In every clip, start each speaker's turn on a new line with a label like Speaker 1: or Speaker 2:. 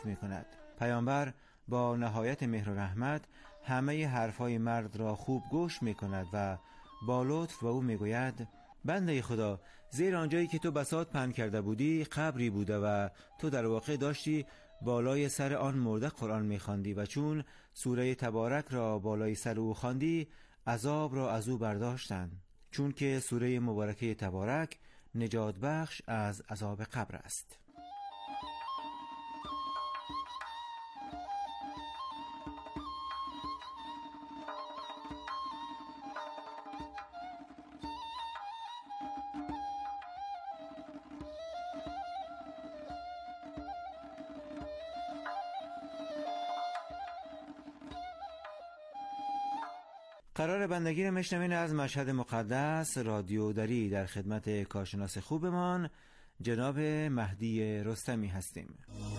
Speaker 1: می‌کند. پیامبر با نهایت مهر و رحمت همه حرفهای مرد را خوب گوش می‌کند و با لطف به او می‌گوید: بنده خدا، زیر آنجایی که تو بساط پهن کرده بودی قبری بوده و تو در واقع داشتی بالای سر آن مرده قرآن می‌خواندی و چون سوره تبارک را بالای سر او خواندی عذاب را از او برداشتند، چون که سوره مبارکه تبارک نجات بخش از عذاب قبر است. قرار بندگی را میشنوین از مشهد مقدس رادیو دری. در خدمت کارشناس خوبمان جناب مهدی رستمی هستیم.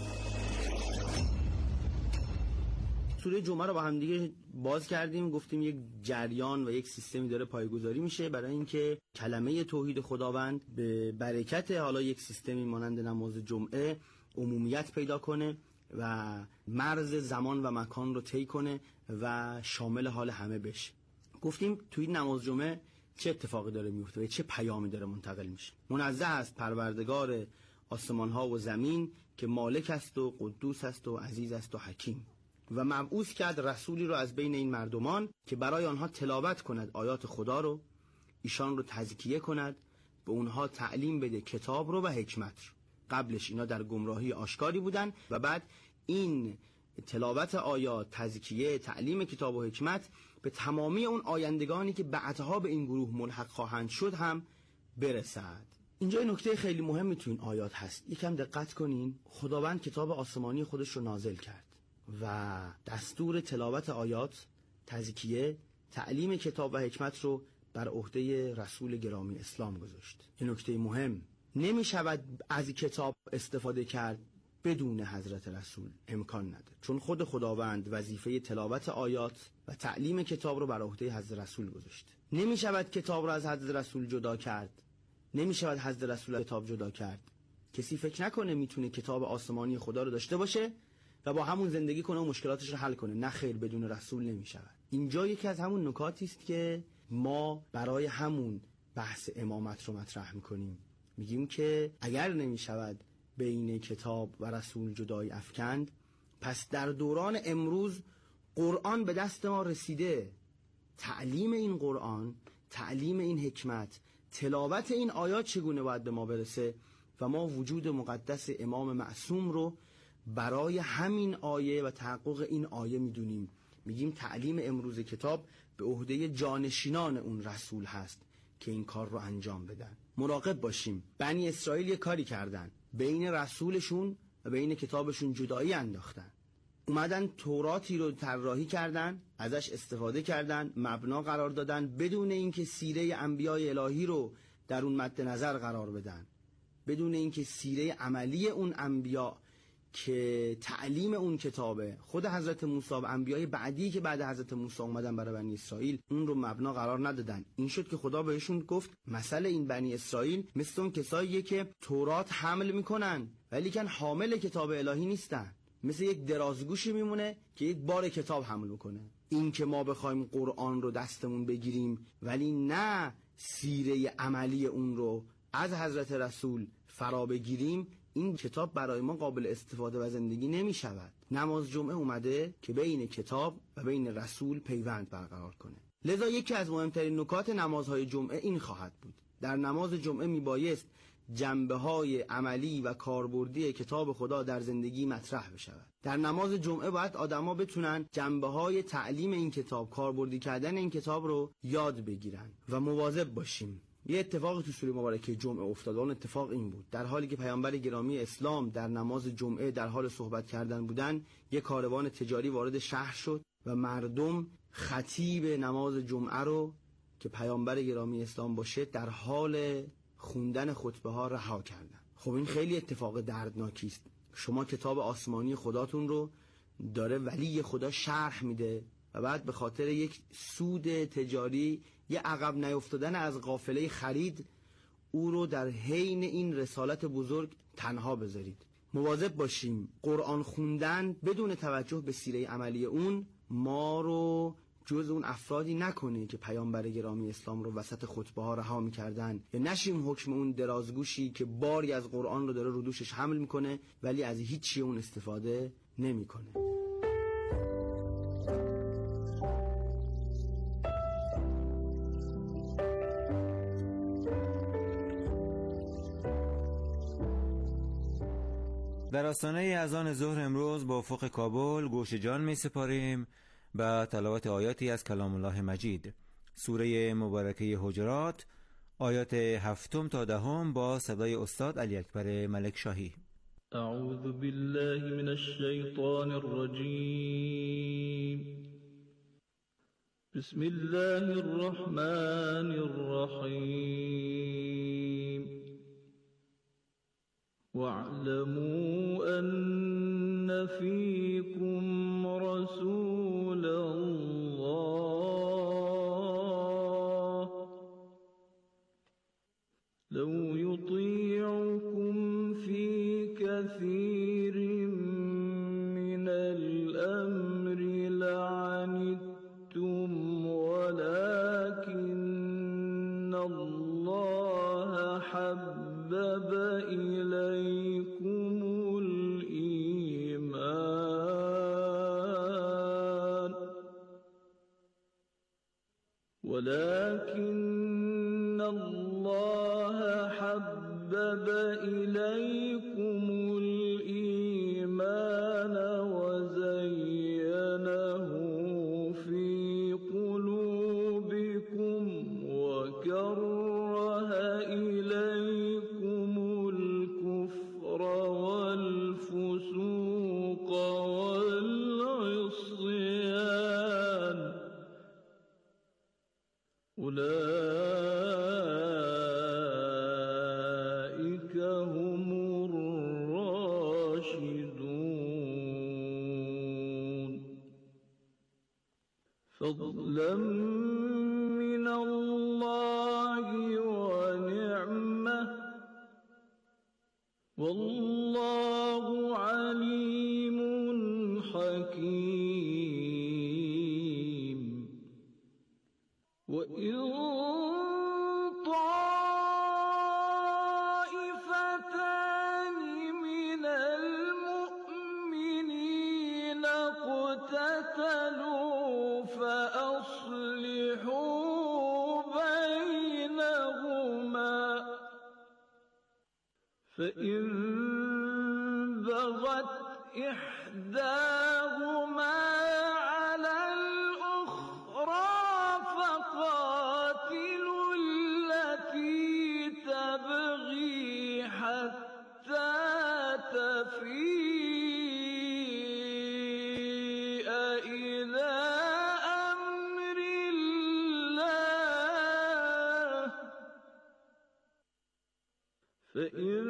Speaker 2: سوره جمعه رو با هم دیگه باز کردیم، گفتیم یک جریان و یک سیستمی داره پایه‌گذاری میشه برای اینکه کلمه توحید خداوند به برکت حالا یک سیستمی مانند نماز جمعه عمومیت پیدا کنه و مرز زمان و مکان رو طی کنه و شامل حال همه بشه. گفتیم توی نماز جمعه چه اتفاقی داره میفته و چه پیامی داره منتقل میشه. منزه است پروردگار آسمان ها و زمین که مالک است و قدوس است و عزیز است و حکیم، و مبعوث کرد رسولی رو از بین این مردمان که برای آنها تلاوت کند آیات خدا رو، ایشان رو تزکیه کند، به اونها تعلیم بده کتاب رو و حکمت رو. قبلش اینا در گمراهی آشکاری بودن و بعد این تلاوت آیات، تزکیه، تعلیم کتاب و حکمت به تمامی اون آیندگانی که بعدها به این گروه ملحق خواهند شد هم برسد. اینجا نکته خیلی مهمی تو این آیات هست. یکم دقت کنین. خداوند کتاب آسمانی خودش رو نازل کرد و دستور تلاوت آیات، تزکیه، تعلیم کتاب و حکمت رو بر عهده رسول گرامی اسلام گذاشت. این نکته مهم. نمی شود از کتاب استفاده کرد بدون حضرت رسول، امکان نداره، چون خود خداوند وظیفه تلاوت آیات و تعلیم کتاب رو بر عهده حضرت رسول گذاشته. نمی شود کتاب رو از حضرت رسول جدا کرد، نمی شود حضرت رسول کتاب جدا کرد. کسی فکر نکنه میتونه کتاب آسمانی خدا رو داشته باشه و با همون زندگی کنه و مشکلاتش رو حل کنه. نه خیر، بدون رسول نمی شود. اینجا یکی از همون نکاتی است که ما برای همون بحث امامت رو مطرح میکنیم. میگیم که اگر نمی شود بین کتاب و رسول جدایی افکند، پس در دوران امروز قرآن به دست ما رسیده. تعلیم این قرآن، تعلیم این حکمت، تلاوت این آیات چگونه باید به ما برسه و ما وجود مقدس امام معصوم رو برای همین آیه و تحقق این آیه میدونیم. میگیم تعلیم امروز کتاب به عهده جانشینان اون رسول هست که این کار رو انجام بدن. مراقب باشیم. بنی اسرائیل یه کاری کردن، بین رسولشون و بین کتابشون جدایی انداختن. اومدن توراتی رو طراحی کردن، ازش استفاده کردن، مبنا قرار دادن، بدون اینکه سیره انبیای الهی رو در اون مد نظر قرار بدن، بدون اینکه سیره عملی اون انبیا که تعلیم اون کتابه، خود حضرت موسی و انبیای بعدی که بعد حضرت موسی اومدن برای بنی اسرائیل، اون رو مبنا قرار ندادن. این شد که خدا بهشون گفت مثل این بنی اسرائیل مثل اون کساییه که تورات حمل میکنن ولی کن حامل کتاب الهی نیستن. مثل یک درازگوشی میمونه که یک بار کتاب حمل میکنه. این که ما بخوایم قرآن رو دستمون بگیریم ولی نه سیره عملی اون رو از حضرت رسول فرا بگیریم، این کتاب برای ما قابل استفاده و زندگی نمی شود. نماز جمعه اومده که بین کتاب و بین رسول پیوند برقرار کنه. لذا یکی از مهمترین نکات نمازهای جمعه این خواهد بود. در نماز جمعه می بایست جنبه‌های عملی و کاربردی کتاب خدا در زندگی مطرح بشود. در نماز جمعه باید آدما بتونن جنبه‌های تعلیم این کتاب، کاربردی کردن این کتاب رو یاد بگیرن و مواظب باشیم. یه اتفاق تو سوره مبارکه جمعه افتاد. اون اتفاق این بود: در حالی که پیامبر گرامی اسلام در نماز جمعه در حال صحبت کردن بودن، یه کاروان تجاری وارد شهر شد و مردم خطیب نماز جمعه رو که پیامبر گرامی اسلام باشه در حال خوندن خطبه ها رها کردن. خب این خیلی اتفاق دردناکی است. شما کتاب آسمانی خداتون رو داره ولی خدا شرح میده و بعد به خاطر یک سود تجاری، یه عقب نیفتادن از قافله خرید، او رو در حین این رسالت بزرگ تنها بذارید. مواظب باشیم قرآن خوندن بدون توجه به سیره عملی اون ما رو جز اون افرادی نکنه که پیامبر گرامی اسلام رو وسط خطبه ها رها می‌کردن، یا نشیم حکم اون درازگوشی که باری از قرآن رو داره رو دوشش حمل میکنه ولی از هیچی اون استفاده نمیکنه.
Speaker 1: در آستانه اذان ظهر امروز با افق کابل گوش جان می سپاریم و تلاوت آیاتی از کلام الله مجید، سوره مبارکه حجرات، آیات 7 تا 10 با صدای استاد علی اکبر ملک شاهی.
Speaker 3: اعوذ بالله من الشیطان الرجیم. بسم الله الرحمن الرحیم. واعلموا أن فيكم رسول الله لو يطيعكم في كثير من الأمر لعنتم ولكن الله حبب إليكم الإيمان وزينه في قلوبكم وكره إليكم الكفر والفسوق والعصيان أولئك هم الراشدون فضلا من الله ونعمة والله عليم حكيم. وإن طائفتان من المؤمنين اقتتلوا فأصلحوا بينهما فإن بغت إحداهما على الأخرى فقاتلوا التي تبغي حتى تفيء إلى أمر الله فإن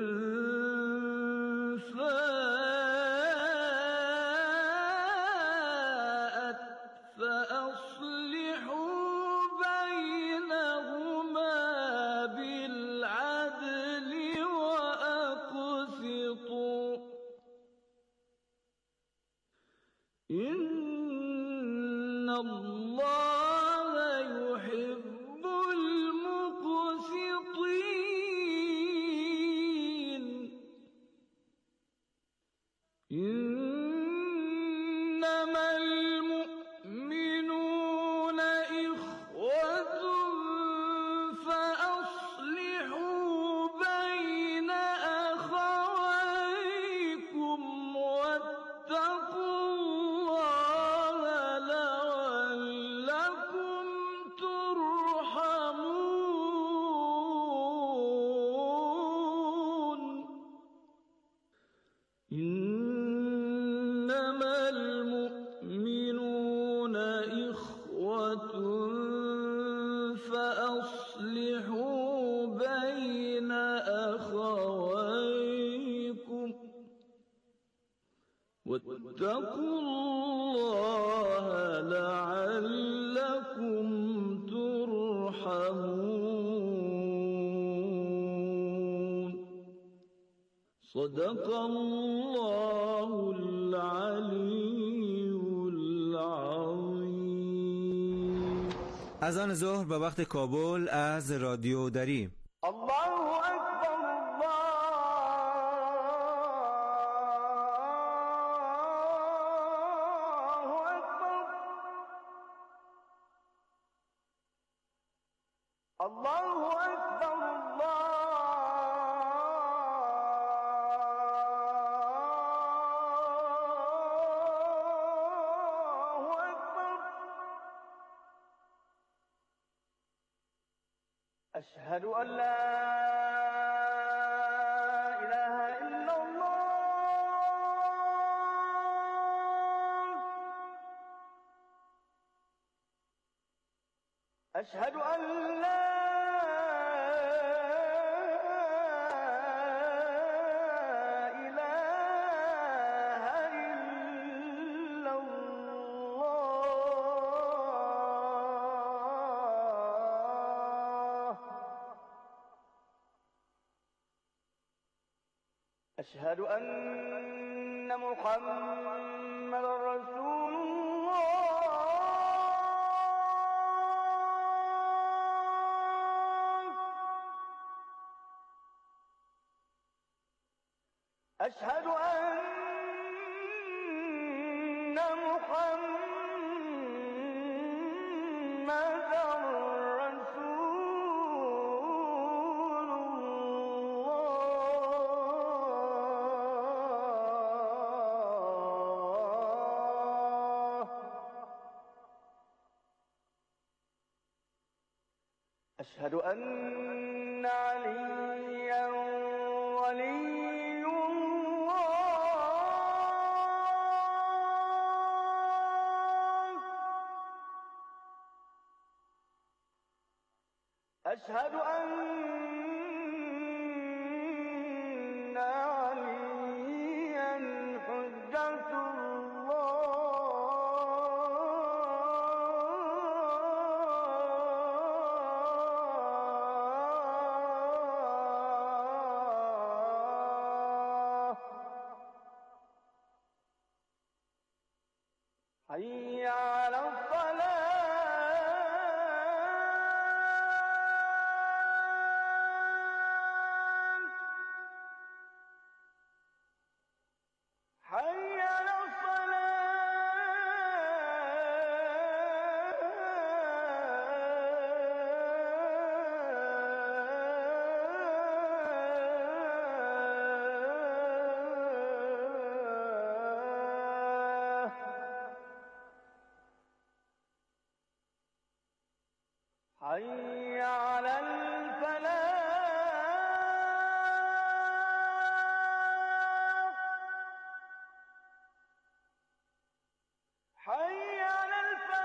Speaker 3: فاءت فأصلحوا بينهما بالعدل وأقسطوا إن الله يحب المقسطين. إنما المؤمنون إخوة فأصلحوا بين أخويكم واتقوا الله لعلكم ترحمون. إنما المؤمنون إخوة فأصلحوا بين أخويكم واتقوا الله لعلكم ترحمون. صدق الله العلی العظیم.
Speaker 1: از آن ظهر به وقت کابل از رادیو دری.
Speaker 3: الله اکبر الله اکبر أشهد أن لا إله إلا الله. أشهد أن لا أشهد أن محمد رسول الله. أشهد أن محمد أشهد أن عليا ولي الله. أشهد أن عليا حجة حي على الصلاة. حي على حي على الفلاح. حي على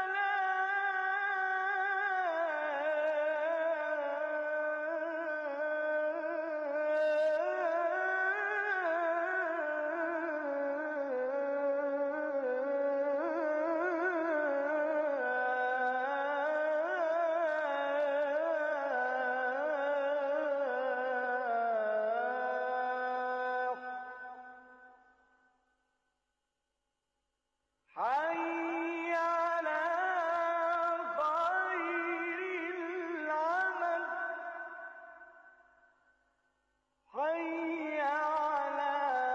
Speaker 3: حي على خير العمل. حي على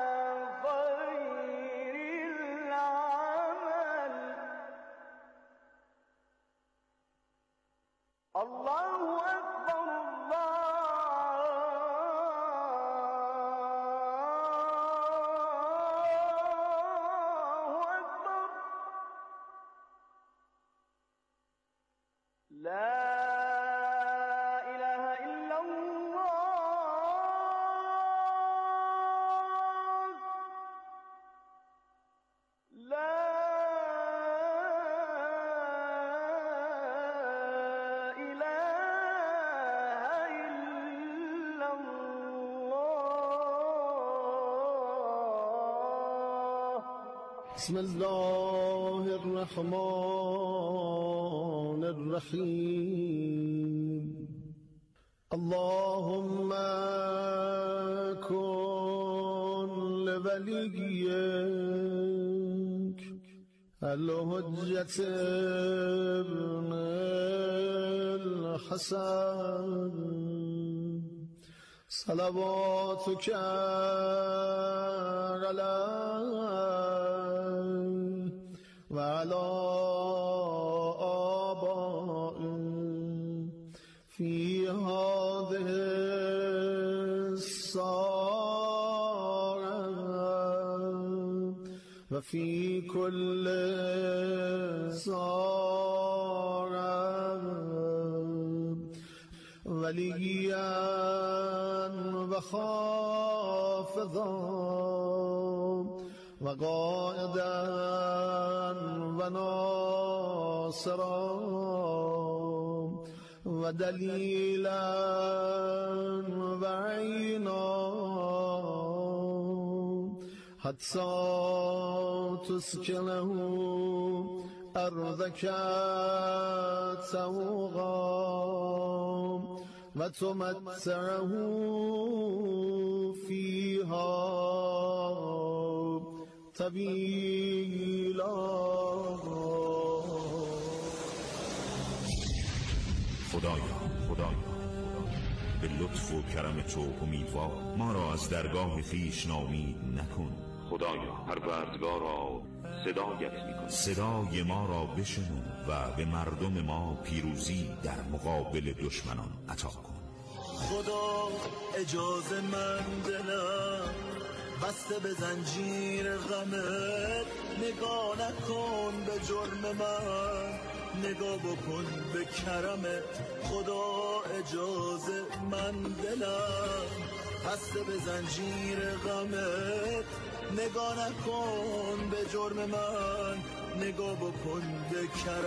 Speaker 3: خير العمل. الله أكبر لا إله إلا الله. لا إله إلا الله. بسم الله الرحمن الرحيم. اللهم كن وليك الحجة ابن الحسن صلواتك عليه وعلى آبائه في هذه الساعة وفي كل ساعة وليا وخافضا وقائدا وناصرا ودليلا وعينا حتى تسكنه أرضك سوغا وتمتعه فيها طويلا.
Speaker 4: خدایا به لطف و کرم تو امیدوار ما را از درگاه خویش ناامید نکن. خدایا پروردگارا صدایت می‌کنیم، صدای ما را بشنو و به مردم ما پیروزی در مقابل دشمنان عطا کن.
Speaker 5: خدا اجازه من دلم بسته به زنجیر غمت، نگاه نکن به جرم من، نگاه بکن به کرمت. خدا اجازه من دلم بسته به زنجیر غمت، نگاه نکن به جرم من، نگاه بکن به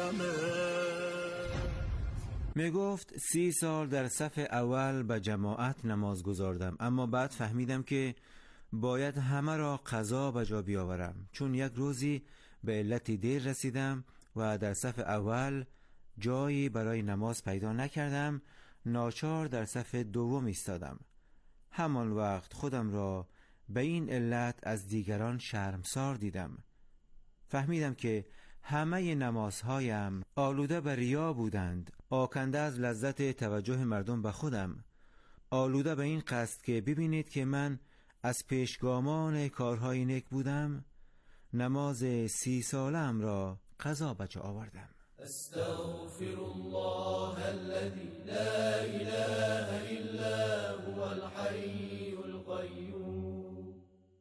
Speaker 5: کرمت.
Speaker 1: می گفت 30 سال در صف اول به جماعت نماز گذاردم، اما بعد فهمیدم که باید همه را قضا به جا بیاورم، چون یک روزی به علتی دیر رسیدم و در صف اول جایی برای نماز پیدا نکردم. ناچار در صف دوم ایستادم. همان وقت خودم را به این علت از دیگران شرمسار دیدم. فهمیدم که همه نمازهایم آلوده به ریا بودند، آکنده از لذت توجه مردم به خودم، آلوده به این قصد که ببینید که من از پیشگامان کارهای نیک بودم. نماز 30 ساله‌ام را قضا به جا آوردم.
Speaker 6: استغفر الله الذي لا اله الا هو الحي القيوم.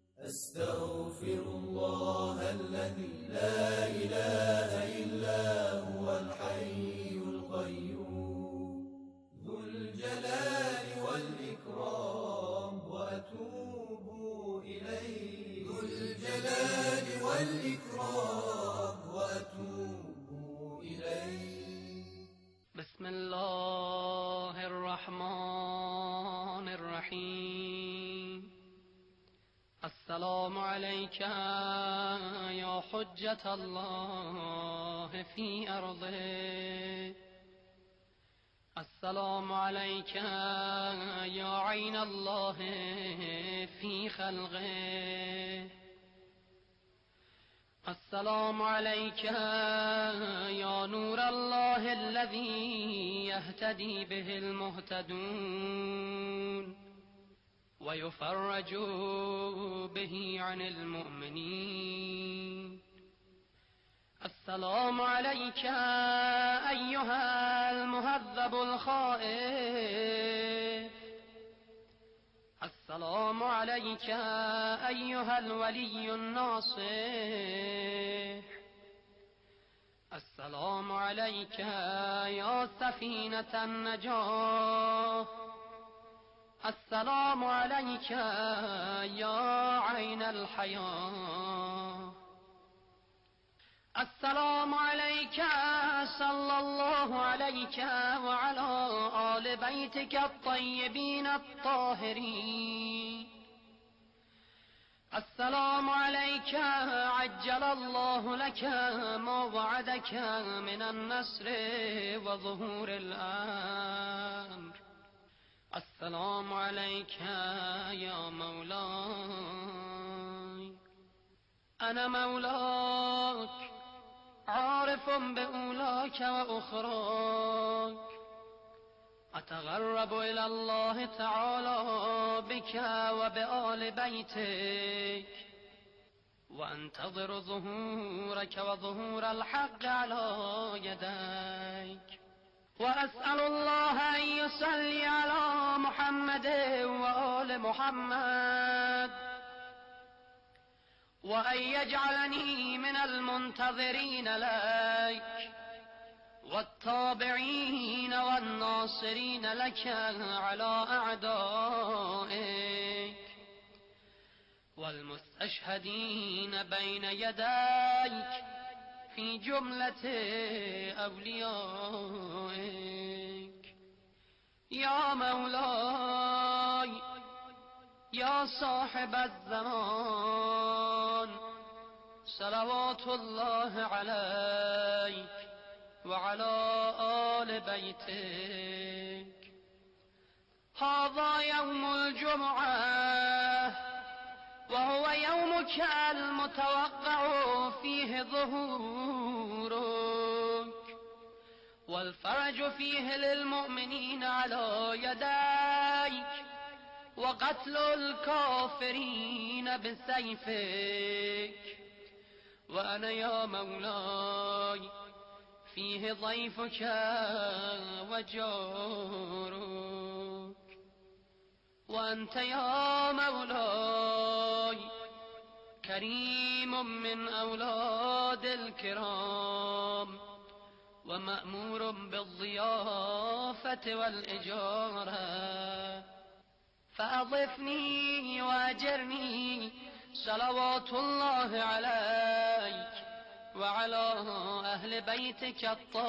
Speaker 6: استغفر الله الذي لا اله الا هو الحي القيوم ذو الجلال والاكرام واتوب اليه. ذو الجلال والاكرام واتوب
Speaker 7: بسم الله الرحمن الرحیم. السلام علیک یا حجة الله فی ارضه. السلام علیک یا عین الله فی خلقه. السلام عليك يا نور الله الذي يهتدي به المهتدون ويفرج به عن المؤمنين. السلام عليك أيها المهذب الخائف. السلام عليك أيها الولي الناصح. السلام عليك يا سفينة النجاة. السلام عليك يا عين الحياة. السلام عليك صلى الله عليك وعلى آل بيتك الطيبين الطاهرين. السلام عليك عجل الله لك ما وعدك من النصر وظهور الأمر. السلام عليك يا مولاي. أنا مولاك عارف بأولاك وأخراك أتغرب إلى الله تعالى بك وبآل بيتك وأنتظر ظهورك وظهور الحق على يديك وأسأل الله أن يصلي على محمد وآل محمد وأن يجعلني من المنتظرين لك والتابعين والناصرين لك على أعدائك والمستشهدين بين يديك في جملة أوليائك. يا مولاي يا صاحب الزمان صلوات الله عليك وعلى آل بيتك. هذا يوم الجمعة وهو يومك المتوقع فيه ظهورك والفرج فيه للمؤمنين على يديك وقتل الكافرين بسيفك. وأنا يا مولاي فيه ضيفك وجارك. وأنت يا مولاي كريم من أولاد الكرام ومأمور بالضيافة والإجارة فأضفني وأجرني صلوات الله عليك وعلى أهل بيتك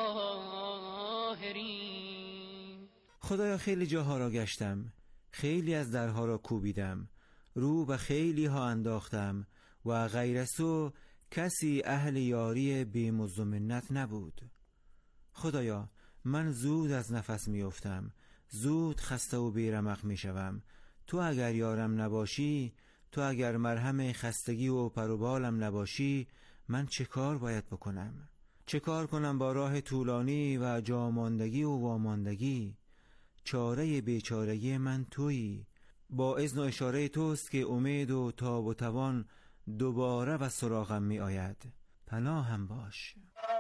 Speaker 7: الطاهرين.
Speaker 1: خدایا خیلی جاها را گشتم، خیلی از درها را کوبیدم، رو به خیلی ها انداختم و غیر از تو کسی اهل یاری بی‌مزد و منت نبود. خدایا من زود از نفس میافتم، زود خسته و بیرمق میشوم. تو اگر یارم نباشی، تو اگر مرهم خستگی و پروبالم نباشی، من چه کار باید بکنم؟ چه کار کنم با راه طولانی و جاماندگی و واماندگی؟ چاره بیچارگی من تویی، با اذن و اشاره توست که امید و تاب و توان دوباره و سراغم می آید. پناهم باش.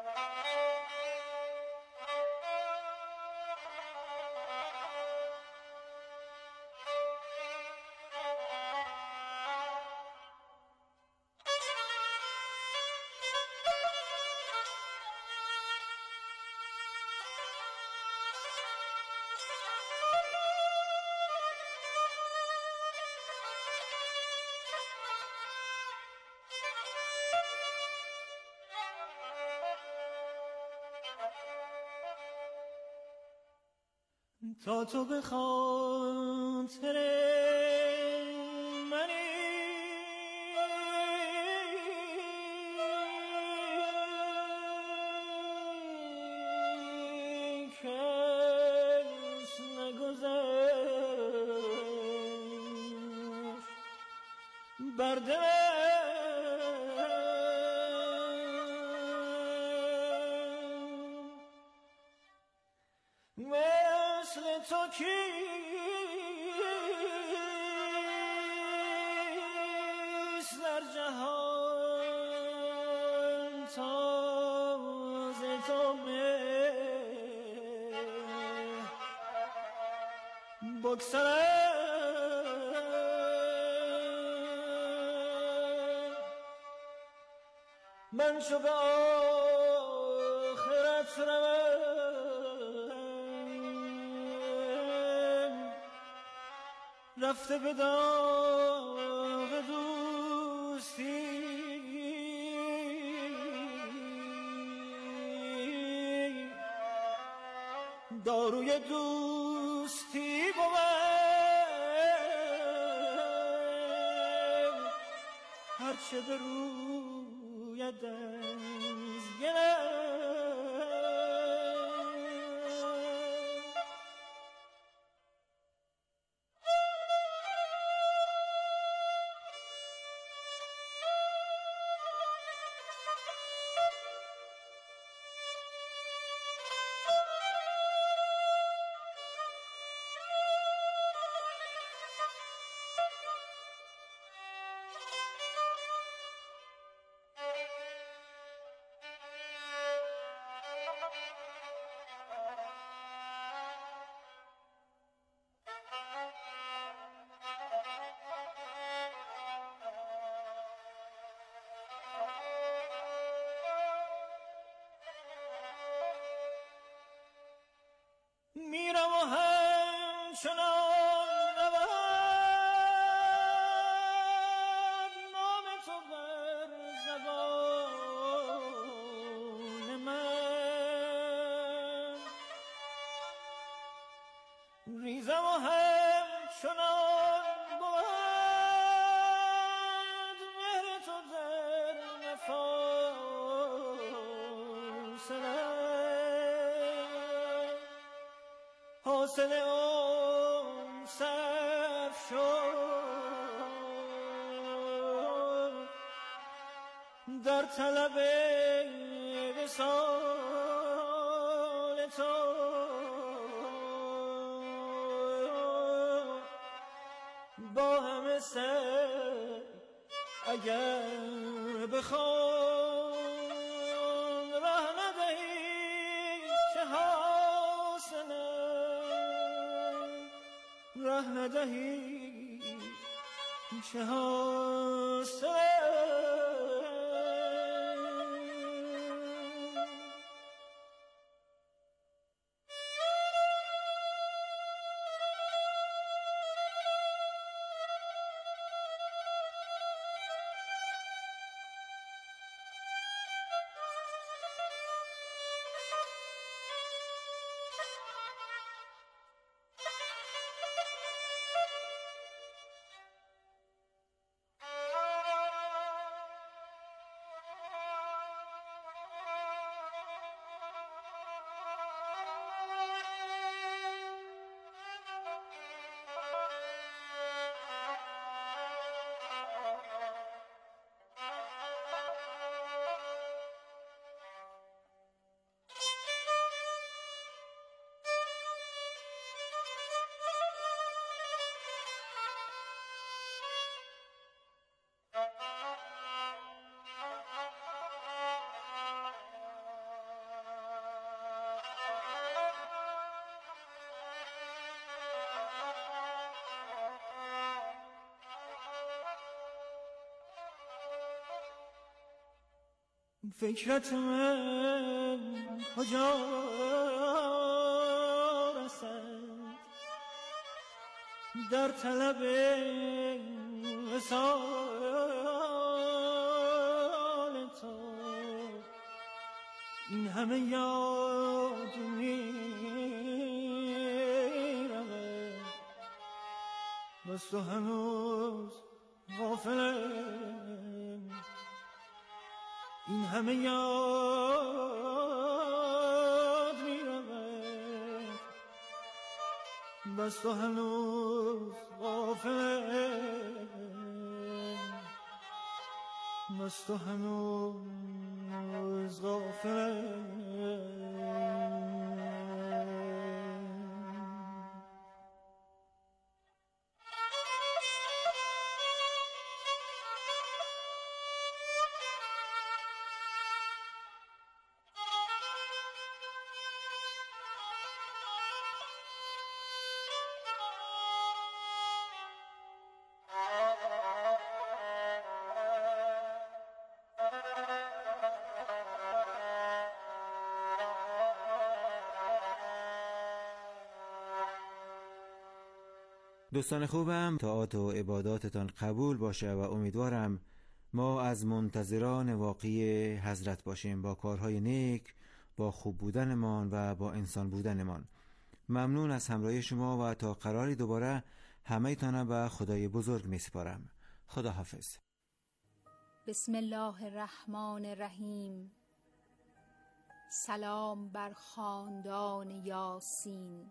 Speaker 5: تا تو به خاطر منی کس نگذشت بر تو کیست در جهان تازه تو بگذرم من چو به آخرت روم رفته به داغ دوستی داروی دوستی بود هرچه به روی دست میرم و همچنان رود نام تو بر زبان من، ریزم و همچنان بود مهر تو در نفاس حاصل اون صرف شد در طلب وصال تو، با همه سر اگر بخوان راه ندهی که حاصله، راه ندهی چه حاصل. فکرت من کجا رسد در طلب وصال تو، این همه یاد میرود بس تو هنوز غافلم، این همه یاد میرود بس تو هنوز غافلم، بس تو هنوز غافلم.
Speaker 1: دوستان خوبم، طاعات و عباداتتان قبول باشه و امیدوارم ما از منتظران واقعی حضرت باشیم، با کارهای نیک، با خوب بودنمان و با انسان بودنمان. ممنون از همراهی شما و تا قراری دوباره همه تانم به خدای بزرگ می سپارم. خدا حافظ.
Speaker 8: بسم الله الرحمن الرحیم. سلام بر خاندان یاسین.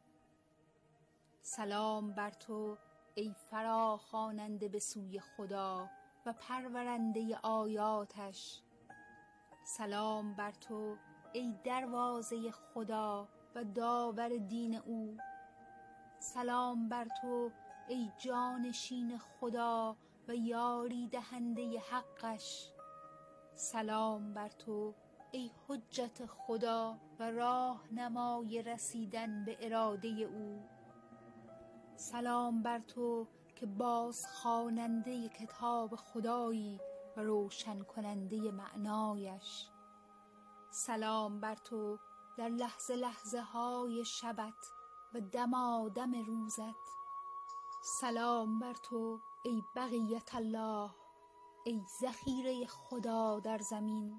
Speaker 8: سلام بر تو ای فراخواننده به سوی خدا و پرورنده آیاتش. سلام بر تو ای دروازه خدا و داور دین او. سلام بر تو ای جانشین خدا و یاری دهنده حقش. سلام بر تو ای حجت خدا و راهنمای رسیدن به اراده او. سلام بر تو که باز خواننده کتاب خدایی و روشن کننده معنایش. سلام بر تو در لحظه لحظه های شبت و دمادم روزت. سلام بر تو ای بقیت الله، ای ذخیره خدا در زمین.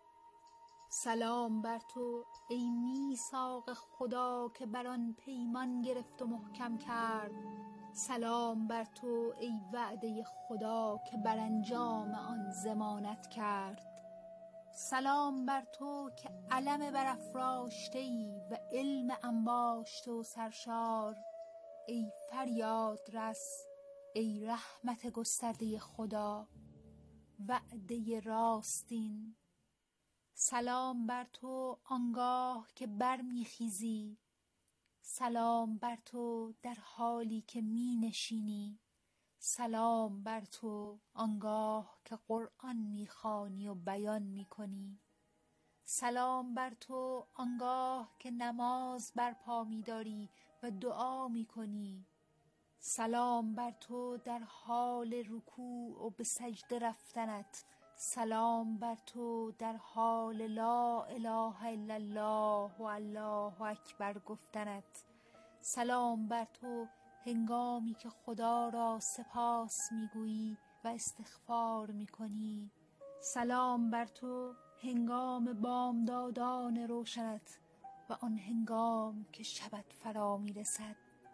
Speaker 8: سلام بر تو ای میثاق خدا که بر آن پیمان گرفت و محکم کرد. سلام بر تو ای وعده خدا که بر انجام آن ضمانت کرد. سلام بر تو که علم برافراشته‌ای و علم انباشته و سرشار. ای فریاد رس، ای رحمت گسترده خدا، وعده راستین. سلام بر تو آنگاه که برمیخیزی. سلام بر تو در حالی که می نشینی. سلام بر تو آنگاه که قرآن میخوانی و بیان میکنی. سلام بر تو آنگاه که نماز برپا می‌داری و دعا میکنی. سلام بر تو در حال رکوع و به سجده رفتنت. سلام بر تو در حال لا اله الا الله و الله اکبر گفتنت. سلام بر تو هنگامی که خدا را سپاس میگویی و استغفار میکنی. سلام بر تو هنگام بامدادان روشنت و آن هنگام که شبت فرا میرسد.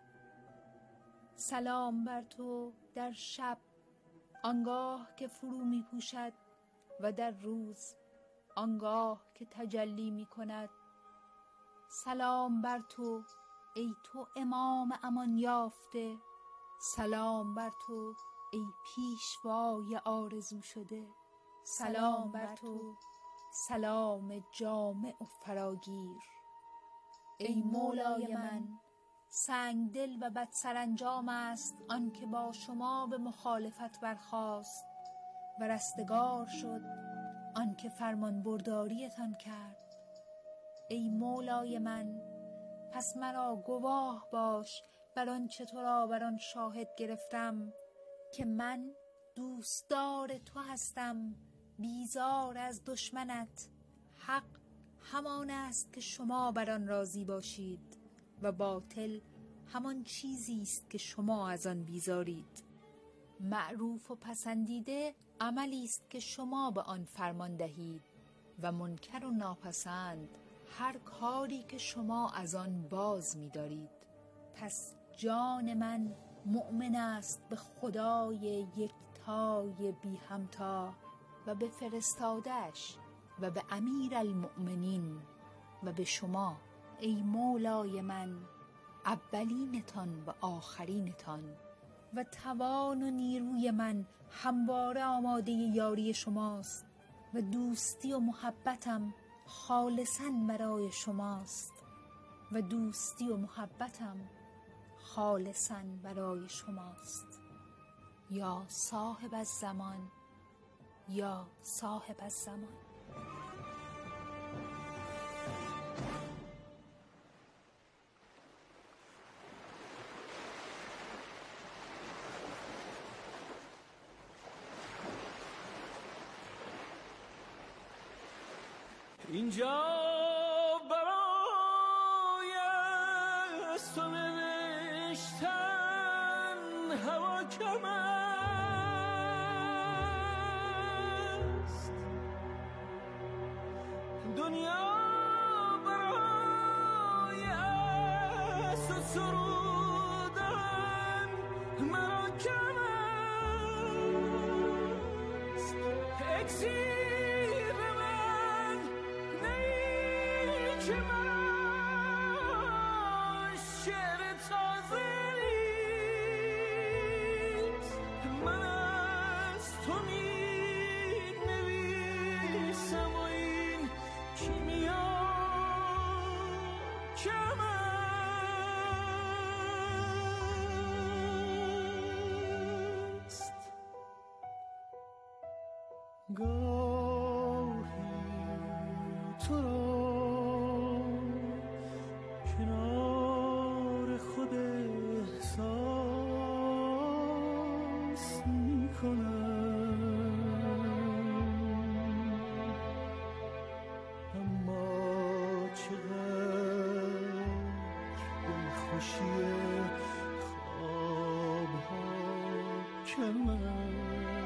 Speaker 8: سلام بر تو در شب آنگاه که فرو میپوشد و در روز آنگاه که تجلی میکند. سلام بر تو ای تو امام امان یافته. سلام بر تو ای پیشوای آرزو شده. سلام بر تو سلام جامع و فراگیر. ای مولای من، سنگ دل و بد سرانجام است آن که با شما به مخالفت برخاست و رستگار شد آن که فرمان برداریتان کرد. ای مولای من، پس مرا گواه باش بر آنچه تو را بر آن شاهد گرفتم که من دوستدار تو هستم، بیزار از دشمنت. حق همان است که شما بر آن راضی باشید و باطل همان چیزی است که شما از آن بیزارید. معروف و پسندیده عملی است که شما به آن فرمان دهید و منکر و ناپسند هر کاری که شما از آن باز می‌دارید. پس جان من مؤمن است به خدای یکتای بی همتا و به فرستاده‌اش و به امیر المؤمنین و به شما ای مولای من، اولینتان و آخرینتان. و توان و نیروی من همواره آماده یاری شماست و دوستی و محبتم خالصاً برای شماست و دوستی و محبتم خالصاً برای شماست. یا صاحب الزمان، یا صاحب الزمان.
Speaker 5: اینجا برای از تو نوشتن هوا کم است. دنیا برای از تو سرودن مرا کم است. اکسیر من که من شعر تازه نیست. من از تو می نویسم و این کیمیا کم است. گاهی تو را کنار خود احساس میکنم، اما چقدر دلخوشی خوابها کم است.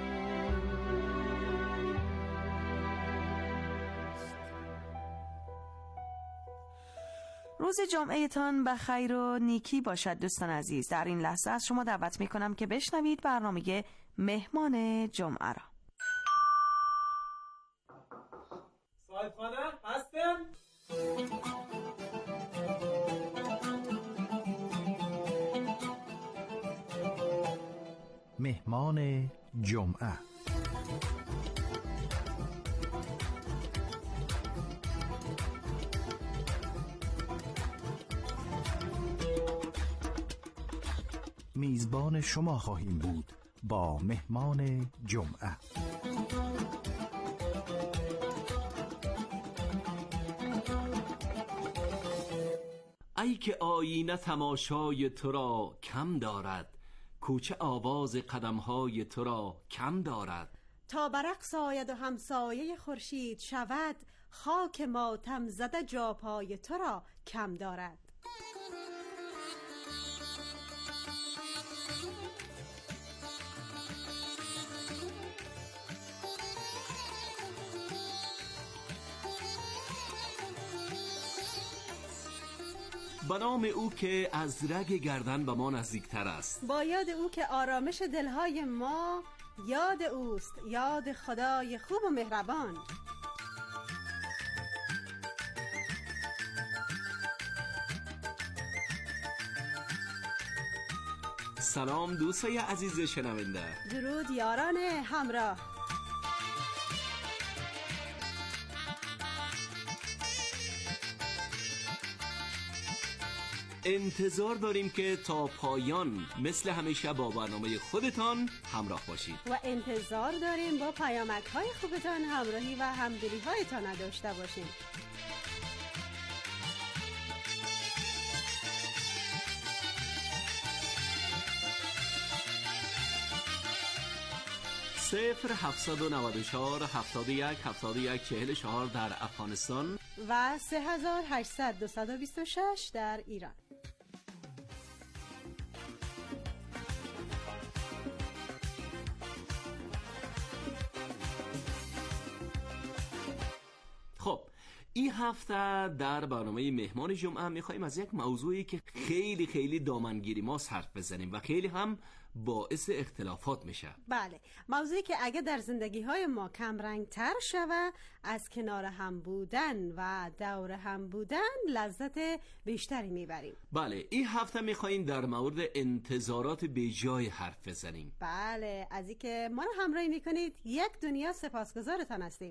Speaker 9: روز جمعه تان به خیر و نیکی باشد دوستان عزیز. در این لحظه از شما دعوت می کنم که بشنوید برنامه مهمان جمعه را.
Speaker 10: صاحبخانه هستم؟
Speaker 11: مهمان جمعه. میزبان شما خواهیم بود با مهمان جمعه.
Speaker 12: ای که آینه تماشای تو را کم دارد، کوچه آواز قدمهای تو را کم دارد.
Speaker 13: تا برقص آید و همسایه خورشید شود، خاک ماتم زده جاپای تو را کم دارد.
Speaker 12: به نام او که از رگ گردن به ما نزدیکتر است،
Speaker 13: با یاد او که آرامش دلهای ما یاد اوست، یاد خدای خوب و مهربان.
Speaker 12: سلام دوستای عزیز شنونده،
Speaker 13: درود یاران همراه.
Speaker 12: انتظار داریم که تا پایان مثل همیشه با برنامه خودتان همراه باشید
Speaker 13: و انتظار داریم با پیامک‌های خوبتان همراهی و همدلی‌هایتان داشته باشیم.
Speaker 12: صفر 794 71 71 44 در افغانستان
Speaker 13: و 3800 226 در ایران.
Speaker 12: خب این هفته در برنامه مهمان جمعه میخواییم از یک موضوعی که خیلی دامنگیری ما حرف بزنیم و خیلی هم باعث اختلافات میشه.
Speaker 13: بله، موضوعی که اگه در زندگی های ما کم رنگ تر شوه، از کنار هم بودن و دور هم بودن لذت بیشتری میبریم.
Speaker 12: بله، این هفته میخواییم در مورد انتظارات بیجای حرف بزنیم.
Speaker 13: بله، از این که ما رو همراهی میکنید یک دنیا سپاسگزارتان هستیم.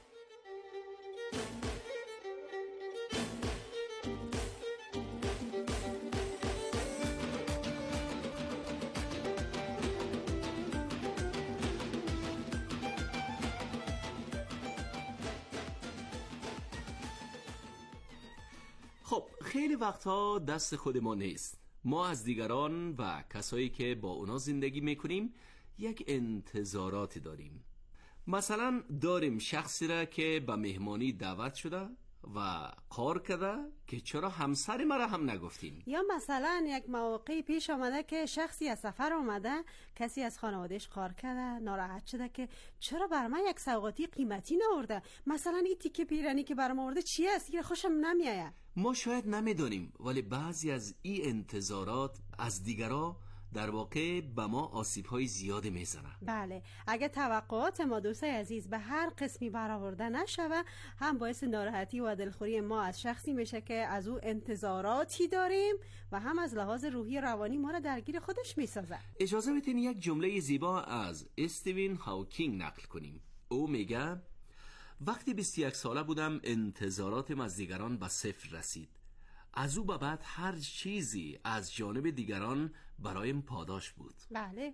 Speaker 12: خب خیلی وقتها دست خود ما نیست، ما از دیگران و کسایی که با اونا زندگی میکنیم یک انتظاراتی داریم. مثلا داریم شخصی را که به مهمانی دعوت شده و قار کرده که چرا همسر مرا هم نگفتیم.
Speaker 13: یا مثلا یک موقعی پیش آمده که شخصی از سفر آمده، کسی از خانوادهش قار کرده، ناراحت شده که چرا بر من یک سوغاتی قیمتی نورده، مثلا این تیکه پیرانی که برام آورده چی است که خوشم نمیآید.
Speaker 12: ما شاید نمیدونیم، ولی بعضی از این انتظارات از دیگران در واقع به ما آسیب‌های زیاد میزنه.
Speaker 13: بله، اگه توقعات ما دوستای عزیز به هر قسمی برآورده نشوه، هم باعث ناراحتی و دلخوری ما از شخصی میشه که از او انتظاراتی داریم و هم از لحاظ روحی روانی ما را درگیر خودش میسازه.
Speaker 12: اجازه بدین یک جمله زیبا از استیون هاوکینگ نقل کنیم. او میگه وقتی 21 ساله بودم انتظاراتم از دیگران به صفر رسید. از او به بعد هر چیزی از جانب دیگران برایم پاداش بود.
Speaker 13: بله.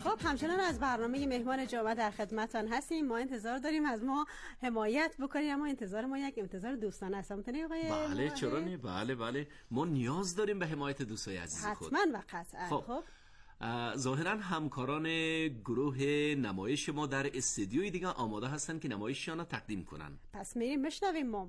Speaker 13: خب همچنان از برنامه مهمان جمعه در خدمتتان هستیم. ما انتظار داریم از ما حمایت بکنید، اما انتظار ما یک انتظار دوستانه است. همونطوری آقای
Speaker 12: بله چرا نه؟ بله ما نیاز داریم به حمایت دوستای عزیز خود.
Speaker 13: حتما و قطعا.
Speaker 12: خب ظاهرا همکاران گروه نمایش ما در استودیوی دیگه آماده هستن که نمایششان رو تقدیم کنن.
Speaker 13: پس میریم بشنویم ما.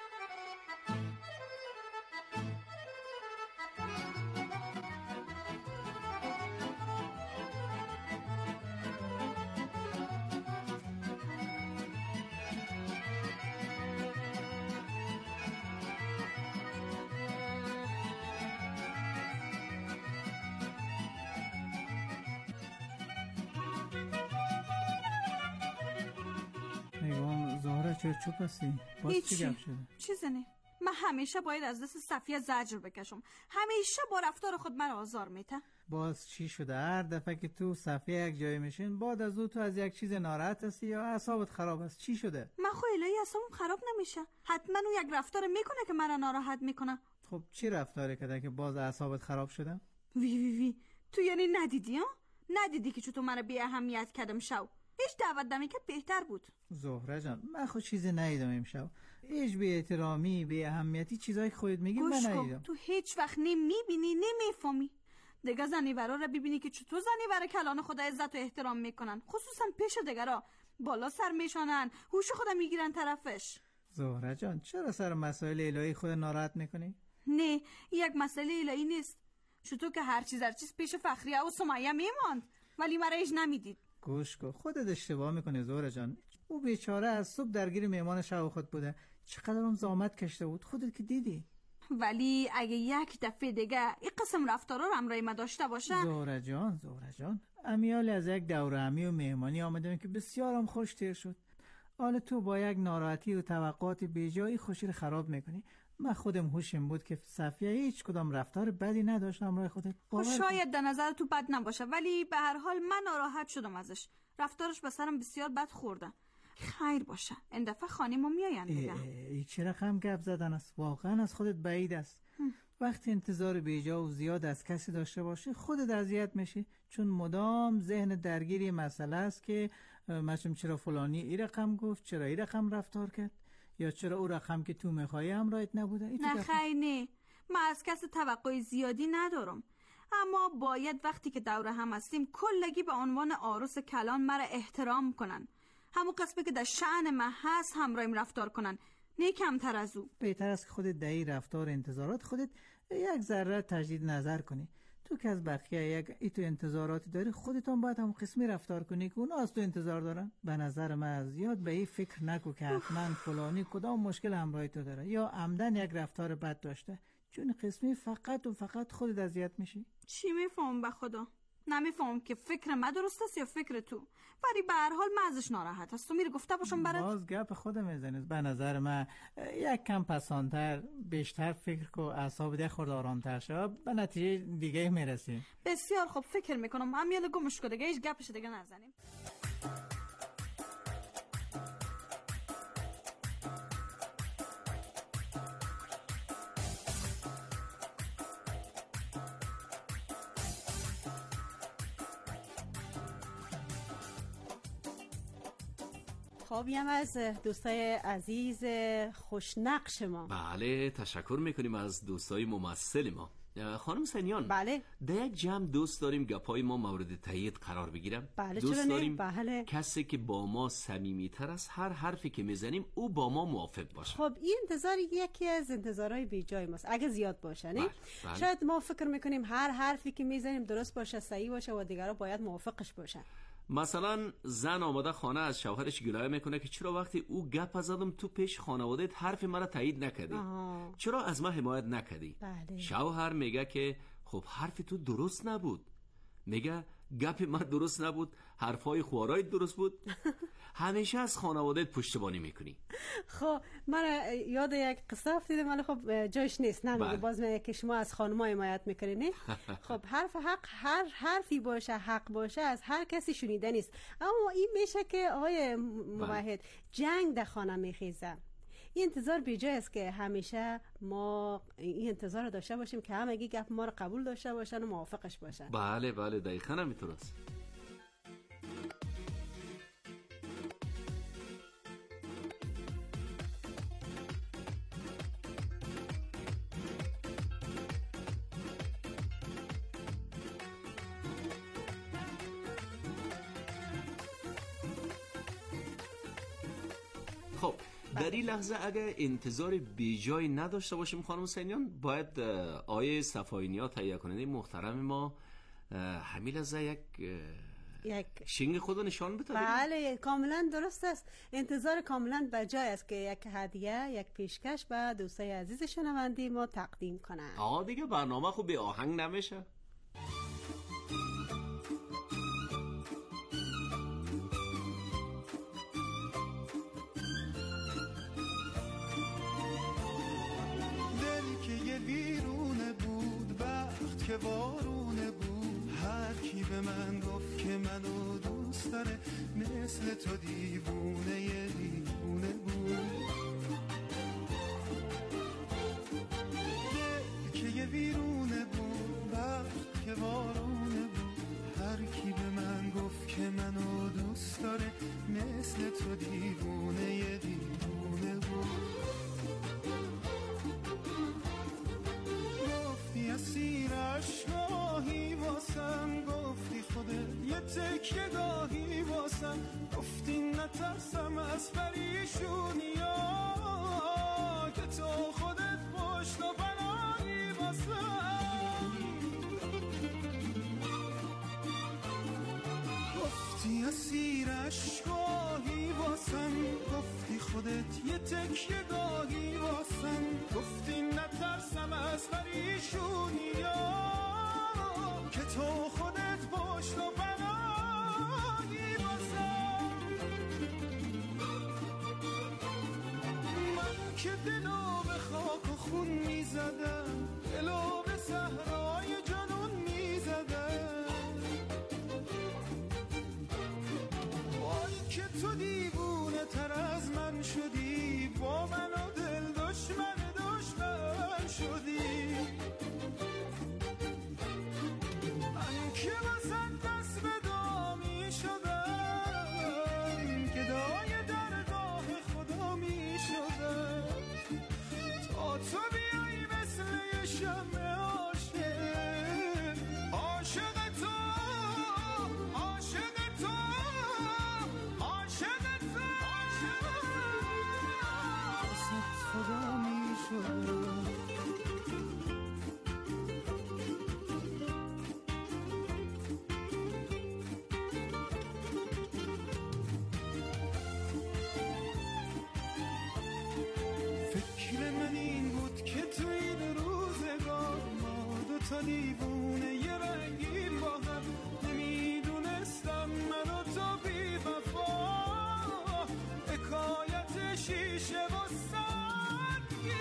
Speaker 14: چرا چوب هستی؟
Speaker 15: هیچی چیزی نه. من همیشه باید از دست صفیه زجر بکشم. همیشه با رفتار خود من آزار میته.
Speaker 14: باز چی شده؟ هر دفعه که تو صفیه یک جای میشین بعد از او تو از یک چیز ناراحت هستی یا اعصابت خراب است؟ چی شده؟
Speaker 15: من خو الهی اعصابم خراب نمیشه. حتما اون یک رفتار میکنه که مرا ناراحت میکنه.
Speaker 14: خب چی رفتاری کرده که باز اعصابت خراب شده؟
Speaker 15: وی تو یعنی ندیدی ها؟ ندیدی که چطور مرا بی اهمیت کردم شو؟ هیچ دعوت نمیکرد بهتر بود.
Speaker 14: زهره جان من خود چیزی ندیدم امشب. هیچ بی احترامی بی اهمیتی چیزایی خودت میگی من ندیدم.
Speaker 15: تو هیچ وقت نمیبینی نمیفهمی. دیگه زنیورا رو ببینی که چطور زنیور کلان خدا عزت و احترام میکنن، خصوصا پیش دیگرا بالا سر میشانن، هوش خدا میگیرن طرفش.
Speaker 14: زهره جان چرا سر مسائل الهی خود ناراحت میکنی؟
Speaker 15: نه یک مسئله الهی نیست. چطور که هر چیز پیش فخریه و سمیه میماند ولی مرا هیچ نمیدید.
Speaker 14: گوش کن خودت اشتباه میکنی زهره جان. او بیچاره از صبح درگیر مهمان شب خود بوده، چقدر اون زحمت کشته بود خودت که دیدی.
Speaker 15: ولی اگه یک دفعه دیگه این قسم رفتارا رو همراه ما داشته باشه.
Speaker 14: زهره جان امیال از یک دوره همی و مهمانی آمدیم که بسیار هم خوش تیر شد. حالا تو با یک ناراحتی و توقعات بیجایی خوشی رو خراب میکنی. من خودم هوشم بود که صفیه هیچ کدام رفتار بدی نداشت همراه خودت.
Speaker 15: شاید در نظر تو بد نباشه ولی به هر حال من ناراحت شدم ازش. رفتارش به سرم بسیار بد خورده. خیر باشه این دفعه خانه ما میاین دیگه.
Speaker 14: ای چه رقم گپ زدن است؟ واقعا از خودت بعید است. وقتی انتظار بیجا و زیاد از کسی داشته باشه خودت اذیت میشی، چون مدام ذهن درگیری مسئله است که مثلا چرا فلانی این رقم گفت، چرا این رقم رفتار کرد، یا چرا او رقم که تو میخوایی همراهت نبوده.
Speaker 15: نه خیر نه، من از کسی توقع زیادی ندارم، اما باید وقتی که دوره هم هستیم کلگی به عنوان عروس کلان مرا احترام کنن. همون قسمه که در شأن من هست همراهیم رفتار کنن، نه کمتر از او.
Speaker 14: بهتر است که خودت در این رفتار انتظارات خودت یک ذره تجدید نظر کنی. تو که از بقیه یک تو انتظاراتی داری، خودتون باید هم قسمی رفتار کنی که اونا از تو انتظار دارن. به نظر من زیاد به این فکر نکو که حتما فلانی کدام مشکل همراه تو داره یا عمدن یک رفتار بد داشته، چون قسمی فقط و فقط خودت اذیت میشی.
Speaker 15: چی میفهم به خدا؟ نمیفهم که فکر من درست است یا فکر تو، ولی به هر حال من ازش ناراحت هستم. میره گفته باشم برات.
Speaker 14: باز گپ خودم میزنی. به نظر من یک کم پسانتر بیشتر فکر کو، اعصاب ده خورد آرامتر شه، به نتیجه دیگه میرسیم.
Speaker 15: بسیار خوب فکر میکنم. هم یالا گمش کن دیگه، هیچ گپش دیگه نزنیم.
Speaker 13: خوابیم از دوستای عزیز خوشنقش ما.
Speaker 12: بله تشکر میکنیم از دوستای ممثل ما. خانم سنیان،
Speaker 13: بله
Speaker 12: در یک جمع دوست داریم گپای ما مورد تایید قرار بگیرم.
Speaker 13: بله
Speaker 12: دوست داریم
Speaker 13: بله.
Speaker 12: کسی که با ما صمیمیتر است، هر حرفی که میزنیم او با ما موافق باشه.
Speaker 13: خب این انتظار یکی از انتظارهای بیجای ماست اگه زیاد باشه، نه؟
Speaker 12: بله.
Speaker 13: شاید ما فکر میکنیم هر حرفی که میزنیم درست باشه، صحیح باشه و دیگرها باید موافقش باشن.
Speaker 12: مثلا زن آمده خانه از شوهرش گلایه میکنه که چرا وقتی او گپ زدم تو پیش خانواده‌ات حرف مرا تایید نکردی؟ چرا از من حمایت نکردی؟
Speaker 13: بله.
Speaker 12: شوهر میگه که خب حرف تو درست نبود. میگه گپ من درست نبود، حرفای خوارای درست بود. همیشه از خانواده‌ات پشتیبانی میکنی.
Speaker 13: خب من یاد یک قصه افتادم، ولی خب جایش نیست. نمیگه باز میگه که شما از خانم‌ها حمایت میکنین. خب حرف حق، هر حرفی باشه حق باشه از هر کسی شنیده نیست. اما این میشه که آقای موحد جنگ در خانه میخیزه. این انتظار بیجای است که همیشه ما این انتظار رو داشته باشیم که همگی گپ ما رو قبول داشته باشن و موافقش باشن.
Speaker 12: بله دقیقاً همینطور است. در این لحظه اگر انتظار بیجای نداشته باشیم خانم حسینیان، باید آیه صفاینیا تهیه کننده محترم ما همین لحظه یک شینگ خود نشان بده.
Speaker 13: بله کاملا درست است. انتظار کاملا بجای است که یک هدیه، یک پیشکش به دوستای عزیز شنونده ما تقدیم کنن.
Speaker 12: دیگه برنامه خوب به آهنگ نمیشه.
Speaker 16: دل که یه ویرونه بود، وقت که وارونه بود، هر کی به من گفت که منو دوست داره مثل تو دیوونه یه دیوونه بود. دل که یه ویرونه بود، وقت که وارونه بود، هر کی به من گفت که منو دوست داره مثل تو دیوونه یه دیوونه بود. گفتی اسیر عشقاهی واسم، گفتی خودت یه تکیه گاهی واسم، گفتی نترسم از پریشونی ها که تو خودت پشت و پناهی واسم. گفتی اسیر عشقاهی واسم، گفتی خودت یه تکیه گاهی واسم، گفتی نترسم از پریشونی ها که تو خودت پشت و پناهی واسم. من که دلو به خاک و خون میزدم، دلو به صحرای جنون میزدم، وای که تو دیوونه تر از من شدی، با من و دل دشمن شدی. من که واسه دست به دامی شدم، که دای درگاه خدا می شدم، تا تو بیایی مثل یه شمع عاشق، عاشق تو، عاشق تو، عاشق تو، واسه خدا می شدم. تا دیوونه یه رنگیم با هم، نمیدونستم من و تو بی وفا، حکایت شیشه و سنگین.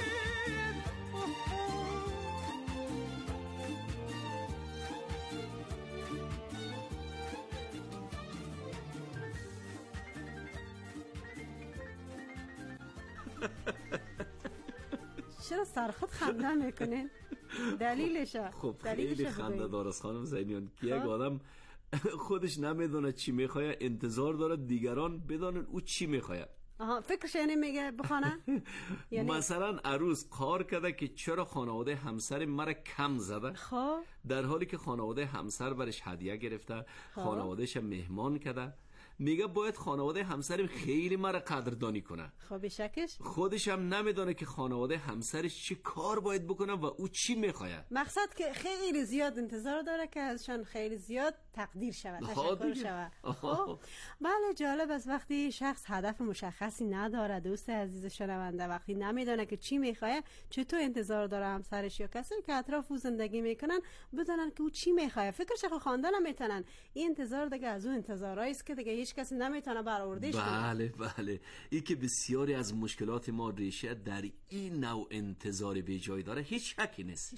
Speaker 13: چرا سرخود خنده میکنین؟ دلیلشه.
Speaker 12: خب خیلی خنده دار است خانم زینیان که یک آدم خودش نمیدونه چی میخواد، انتظار داره دیگران بدانن او چی میخواد.
Speaker 13: فکرش یعنی میگه بخونه؟ یعنی
Speaker 12: مثلا عروس قار کرده که چرا خانواده همسر مرا کم زده،
Speaker 13: خب
Speaker 12: در حالی که خانواده همسر برش هدیه گرفته، خانوادهش مهمان کرده، میگه باید خانواده همسرم خیلی مرا قدردانی کنه.
Speaker 13: خب بشکش
Speaker 12: خودش هم نمیدونه که خانواده همسرش چی کار باید بکنه و او چی میخواد.
Speaker 13: مقصد که خیلی زیاد انتظار داره که ازشان خیلی زیاد تقدیر شود، تشکر شود. خب بله جالب است وقتی شخص هدف مشخصی نداره. دوست عزیز شنونده وقتی نمیدونه که چی میخواد، چطور انتظار داره همسرش یا کسی که اطراف او زندگی میکنن بدونن که او چی میخواد، فکرش خواندن نمیتونن. این انتظار دیگه از اون انتظارایی است که دیگه هیچ کسی نمیتونه برآوردهش کنه.
Speaker 12: بله این که بسیاری از مشکلات ما ریشه در این نوع انتظار بی جای داره، هیچ شکی نیست.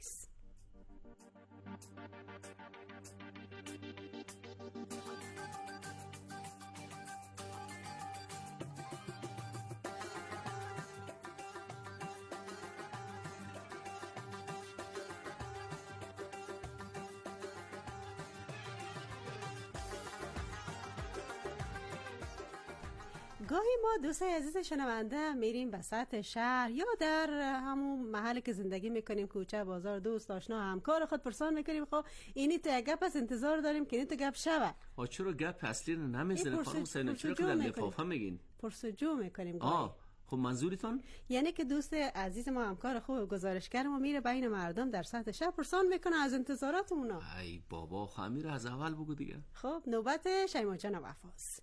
Speaker 13: گاهی ما دوستای عزیز شنونده میریم وسط شهر یا در همون محلی که زندگی میکنیم، کوچه، بازار، دوست، آشنا، همکار خود پرسان میکنیم خب اینی تو گپ پس انتظار داریم که اینی تو گپ شوه.
Speaker 12: چرا گپ اصلی رو نمیزنه خانم حسین؟ چرا که در لفافه میگین؟
Speaker 13: پرسجو میکنیم گاهی.
Speaker 12: خب منظورتون؟
Speaker 13: یعنی که دوست عزیز ما، همکار خوب گزارشگر ما میره بین مردم در سطح شهر پرسان میکنه از انتظارات اونا.
Speaker 12: ای بابا خمیر از اول بگو دیگه.
Speaker 13: خب نوبت شیما جان وفاست.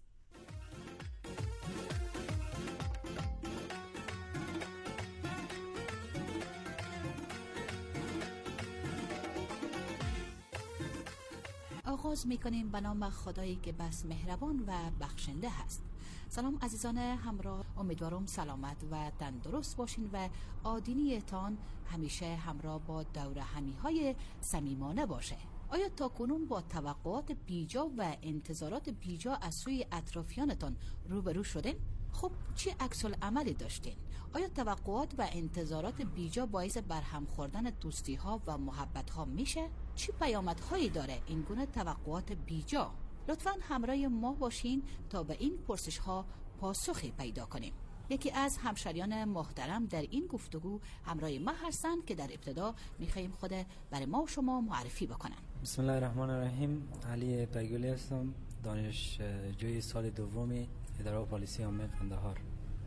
Speaker 17: آغاز میکنیم به نام خدایی که بس مهربان و بخشنده هست. سلام عزیزان همراه، امیدوارم سلامت و تندرست باشین و آدینیتان همیشه همراه با دوره همیهای صمیمانه باشه. آیا تا کنون با توقعات بیجا و انتظارات بیجا از سوی اطرافیانتان روبرو شدین؟ خب چه عکس العملی داشتین؟ آیا توقعات و انتظارات بیجا باعث برهم خوردن دوستی ها و محبت ها میشه؟ چه پیامدهایی داره این گونه توقعات بیجا؟ لطفاً همراه ما باشین تا به این پرسش ها پاسخی پیدا کنیم. یکی از همشریان محترم در این گفتگو همراه ما هستند که در ابتدا میخوایم خود برای ما و شما معرفی بکنن.
Speaker 18: بسم الله الرحمن الرحیم. علی پیگلی هستم، دانشجوی سال دومی اداره پلیسی عامه قندهار.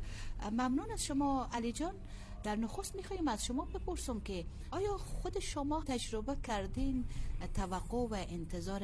Speaker 17: ممنون از شما علی جان. در نخست میخوایم از شما بپرسم که آیا خود شما تجربه کردین توقع و انتظار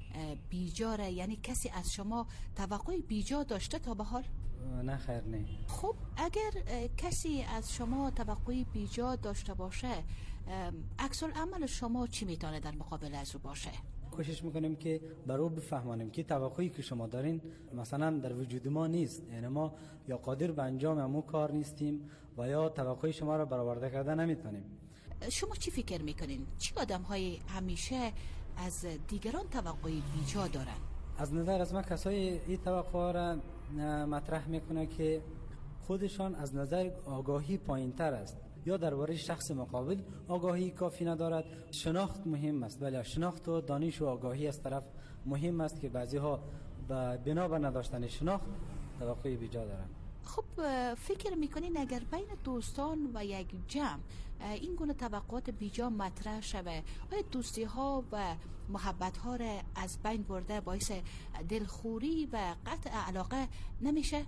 Speaker 17: بیجا را؟ یعنی کسی از شما توقع بیجا داشته تا به حال؟
Speaker 18: نه خیر نه.
Speaker 17: خب اگر کسی از شما توقع بیجا داشته باشه، عکس العمل شما چی میتونه در مقابل از او باشه؟
Speaker 18: کوشش میکنیم که برای بفهمانیم که توقعی که شما دارین مثلا در وجود ما نیست، یعنی ما یا قادر به انجام همون کار نیستیم و یا توقعی شما را برآورده کردن نمیتونیم.
Speaker 17: شما چی فکر میکنین؟ چی آدم های همیشه از دیگران توقعی بیجا دارن؟
Speaker 18: از نظر از ما کسای این توقع را مطرح میکنه که خودشان از نظر آگاهی پایین تر است یا درباره شخص مقابل آگاهی کافی ندارد. شناخت مهم است، بله شناخت و دانش و آگاهی از طرف مهم است که بعضی ها بنا بر نداشتن شناخت توقعی بیجا دارند.
Speaker 17: خب فکر میکنین اگر بین دوستان و یک جمع این گونه توقعات بیجا مطرح شوه، آیا دوستی ها و محبت ها را از بین برده باعث دلخوری و قطع علاقه نمیشه؟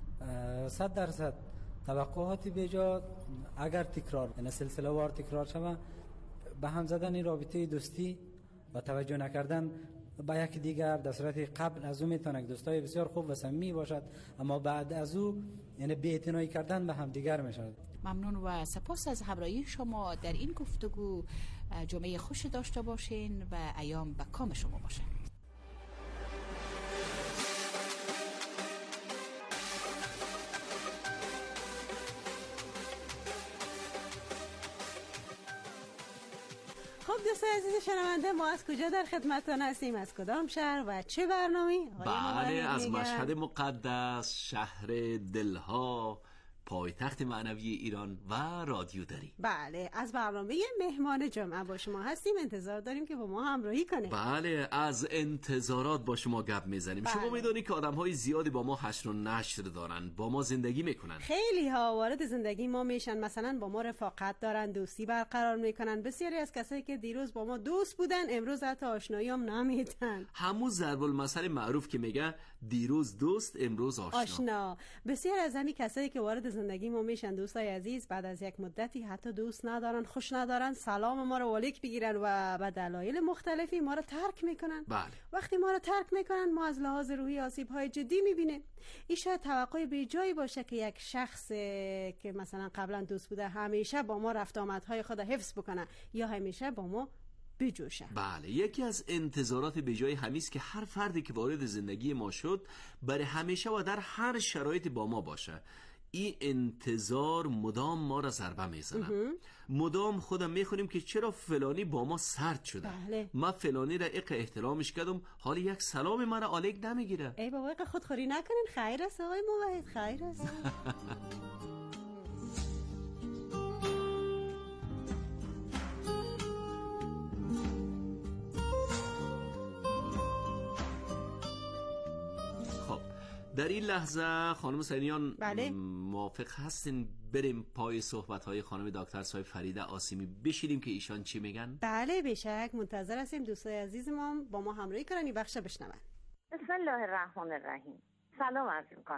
Speaker 18: 100% توقعات بیجا اگر تکرار، یعنی سلسله وار تکرار شوه، به هم زدن این رابطه دوستی و توجه نکردن با یک دیگر در صورت قبل از او میتونه دوستای بسیار خوب و صمیمی باشد، اما بعد از او یعنی بی‌اعتنایی کردن به هم دیگر میشود.
Speaker 17: ممنون و سپاس از همراهی شما در این گفتگو. جمعه خوش داشته باشین و ایام به کام شما باشه.
Speaker 13: خب دوستان عزیز شنونده، ما از کجا در خدمتتان هستیم؟ از کدام شهر و چه برنامه‌ای؟
Speaker 12: بله از مشهد مقدس، شهر دلها، پایتخت معنوی ایران و رادیو داری.
Speaker 13: بله از برنامه مهمان جمعه با شما هستیم، انتظار داریم که با ما همراهی کنه.
Speaker 12: بله از انتظارات با شما گپ میزنیم.
Speaker 13: بله.
Speaker 12: شما میدونی که آدم‌های زیادی با ما حشر و نشر دارن، با ما زندگی میکنن.
Speaker 13: خیلی ها وارد زندگی ما میشن، مثلا با ما رفاقت دارن، دوستی برقرار میکنن. بسیاری از کسایی که دیروز با ما دوست بودن امروز حتی آشنایی هم نمیدن.
Speaker 12: همون ضرب المثل معروف که میگه دیروز دوست امروز آشنا.
Speaker 13: بسیار از همین کسایی که وارد زندگی ما میشن دوستای عزیز، بعد از یک مدتی حتی دوست ندارن، خوش ندارن، سلام ما رو والیک بگیرن و به دلایل مختلفی ما رو ترک میکنن.
Speaker 12: بله.
Speaker 13: وقتی ما رو ترک میکنن ما از لحاظ روحی آسیب های جدی میبینیم. این شاید توقع بیجایی باشه که یک شخص که مثلا قبلا دوست بوده همیشه با ما رفت آمدهای خود حفظ بکنه یا همیشه با ما بجوشه.
Speaker 12: بله یکی از انتظارات بیجای همیست که هر فردی که وارد زندگی ما شد برای همیشه و در هر شرایطی با ما باشه. این انتظار مدام ما را ضربه میزنه. مدام خودم میخونیم که چرا فلانی با ما سرد شده.
Speaker 13: بله.
Speaker 12: ما فلانی را احترامش کردم حالی یک سلام من را علیک نمیگیره.
Speaker 13: ای بابا خودخوری نکنین، خیر است آقای موحد، خیر است.
Speaker 12: در این لحظه خانم سینیان
Speaker 13: بله.
Speaker 12: موافق هستین بریم پای صحبت‌های خانم دکتر صاحب فریده آسیمی بشینیم که ایشان چی میگن؟
Speaker 13: بله بشک منتظر هستیم دوستای عزیز ما با ما همراهی کنن این بخش بشنون.
Speaker 19: بسم الله الرحمن الرحیم. سلام عرض می‌کنم.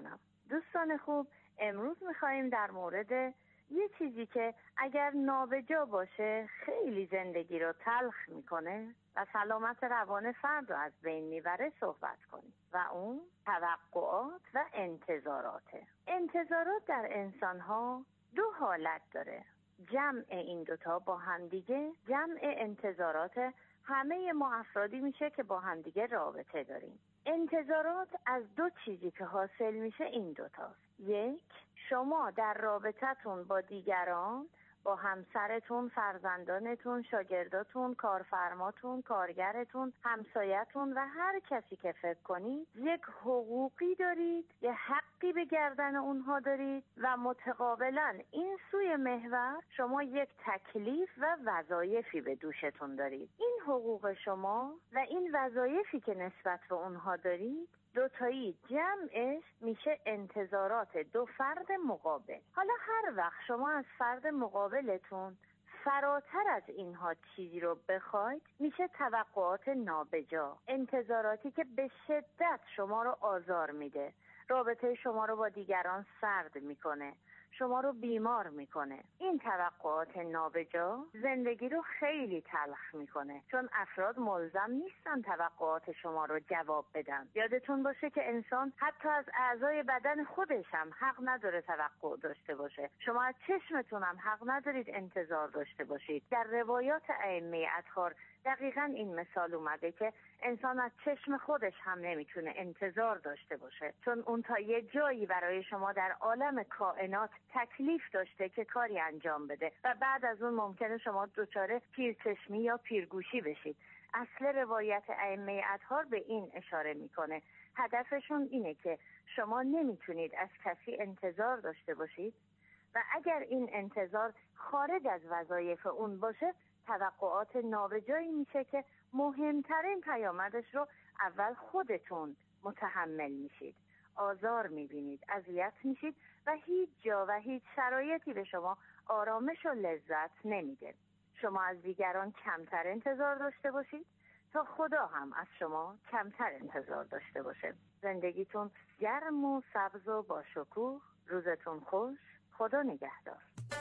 Speaker 19: دوستان خوب، امروز میخواییم در مورد یه چیزی که اگر نابجا باشه خیلی زندگی رو تلخ میکنه و سلامت روان فرد رو از بین میبره صحبت کنیم و اون توقعات و انتظاراته. انتظارات در انسان‌ها دو حالت داره. جمع این دوتا با همدیگه، جمع انتظارات همه ما افرادی میشه که با همدیگه رابطه داریم. انتظارات از دو چیزی که حاصل میشه این دوتاست. یک، شما در رابطتون با دیگران، با همسرتون، فرزندانتون، شاگرداتون، کارفرماتون، کارگرتون، همسایتون و هر کسی که فکر کنید یک حقوقی دارید، یه حقی به گردن اونها دارید و متقابلا این سوی محور شما یک تکلیف و وظایفی به دوشتون دارید. این حقوق شما و این وظایفی که نسبت به اونها دارید دوتایی جمعش میشه انتظارات دو فرد مقابل. حالا هر وقت شما از فرد مقابلتون فراتر از اینها چیزی رو بخواید میشه توقعات نابجا، انتظاراتی که به شدت شما رو آزار میده، رابطه شما رو با دیگران سرد میکنه، شما رو بیمار میکنه. این توقعات نابجا زندگی رو خیلی تلخ میکنه، چون افراد ملزم نیستن توقعات شما رو جواب بدن. یادتون باشه که انسان حتی از اعضای بدن خودش هم حق نداره توقع داشته باشه. شما از چشمتون هم حق ندارید انتظار داشته باشید. در روایات ائمه اطهار دقیقاً این مثال اومده که انسان از چشم خودش هم نمیتونه انتظار داشته باشه، چون اون تا یه جایی برای شما در عالم کائنات تکلیف داشته که کاری انجام بده و بعد از اون ممکنه شما دچار پیرچشمی یا پیرگوشی بشید. اصل روایت ائمه اطهار به این اشاره میکنه. هدفشون اینه که شما نمیتونید از کسی انتظار داشته باشید و اگر این انتظار خارج از وظایف اون باشه توقعات نابجایی میشه که مهمترین پیامدش رو اول خودتون متحمل میشید، آزار میبینید، اذیت میشید و هیچ جا و هیچ شرایطی به شما آرامش و لذت نمیده. شما از دیگران کمتر انتظار داشته باشید تا خدا هم از شما کمتر انتظار داشته باشه. زندگیتون گرم و سبز و با شکوه، روزتون خوش، خدا نگهدار.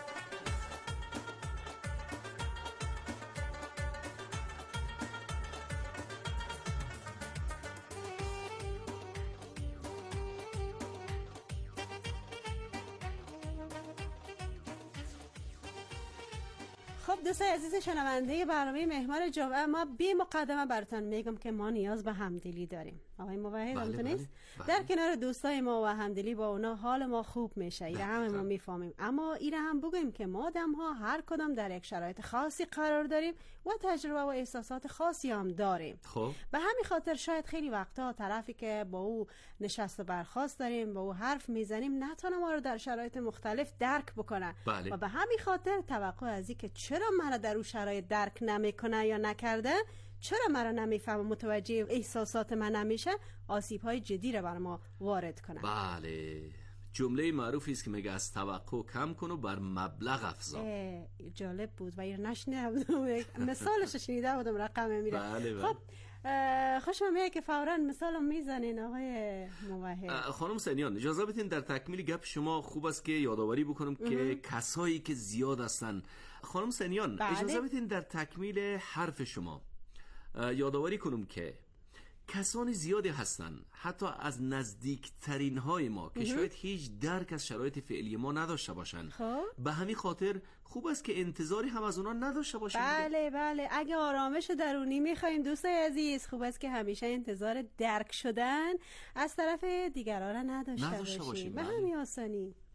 Speaker 13: خب دوستای عزیز شنونده برنامه مهمان جمعه، ما بی مقدمه براتون میگم که ما نیاز به همدلی داریم. آقای موحد همتون نیست؟ در کنار دوستای ما و همدلی با اونا حال ما خوب میشه، ایره همه ما میفهمیم. اما ایره هم بگیم که ما آدم ها هر کدام در یک شرایط خاصی قرار داریم و تجربه و احساسات خاصی هم داریم.
Speaker 12: خب
Speaker 13: به همین خاطر شاید خیلی وقتا طرفی که با او نشست و برخاست داریم، با او حرف میزنیم، نتونه ما رو در شرایط مختلف درک بکنه. و به همین خاطر توقع از این که چرا مرا در اون شرایط درک نمیکنه یا نکرده، چرا مرا نمیفهمه، متوجه احساسات من نمیشه، آسیب‌های جدی رو بر ما وارد کنه.
Speaker 12: بله، جمله معروفی است که میگه از توقع کم کن و بر مبلغ افزا.
Speaker 13: جالب بود و این نشنیده بودم، مثالش شنیده بودم، رقم میره.
Speaker 12: بله.
Speaker 13: خب خوشم میاد که فوراً مثالو میزنین آقای موحد.
Speaker 12: خانم سنیان اجازه بدین در تکمیل گپ شما خوب است که یادآوری بکنم که کسایی که زیاد هستن. خانم سنیان اجازه بدین در تکمیل حرف شما یادآوری کنم که کسانی زیادی هستن، حتی از نزدیکترین های ما که شاید هیچ درک از شرایط فعلی ما نداشته باشن. به همین خاطر خوب است که انتظاری هم از اونا نداشته باشیم.
Speaker 13: بله اگه آرامش درونی میخوایم دوستای عزیز، خوب است که همیشه انتظار درک شدن از طرف دیگران نداشته باشیم. به همین آسانی.